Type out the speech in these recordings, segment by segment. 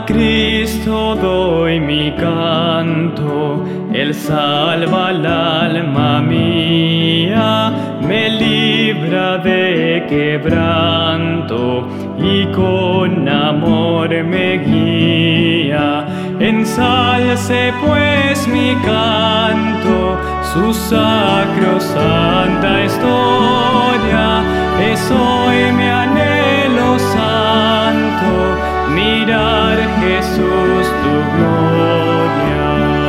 A Cristo doy mi canto, Él salva al alma mía, me libra de quebranto y con amor me guía. Ensalce pues mi canto, su sacrosanta historia, es hoy mi anhelo santo, mirar Jesús tu gloria.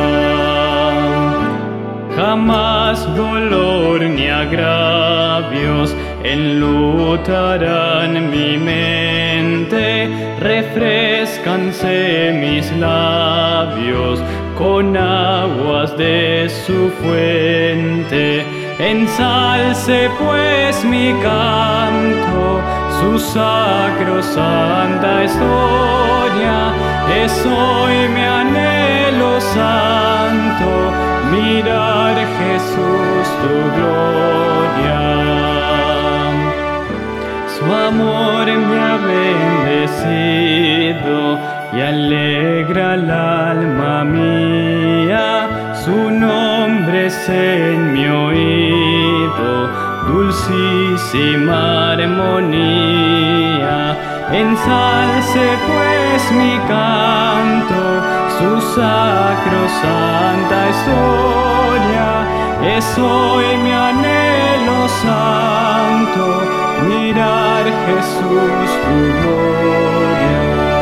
Jamás dolor ni agravios enlutarán mi mente, refrescanse mis labios con aguas de su fuente. Ensalce pues mi canto, su sacrosanta historia, es hoy mi anhelo santo, mirar Jesús tu gloria. Su amor me ha bendecido y alegra el alma mía, su nombre es en mi oído, dulcísima armonía. Ensalce pues mi canto, su sacrosanta historia, es hoy mi anhelo santo, mirar Jesús tu gloria.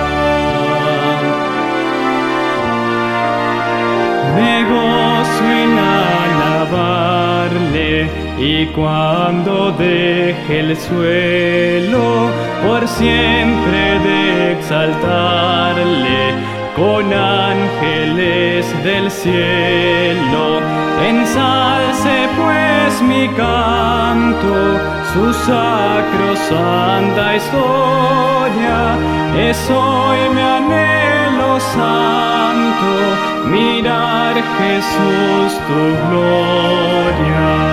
Me gozo en alabarle, y cuando deje el suelo, por siempre de exaltarle, con ángeles del cielo. Ensalce pues mi canto, su sacrosanta historia, es hoy mi anhelo santo, mirar Jesús tu gloria.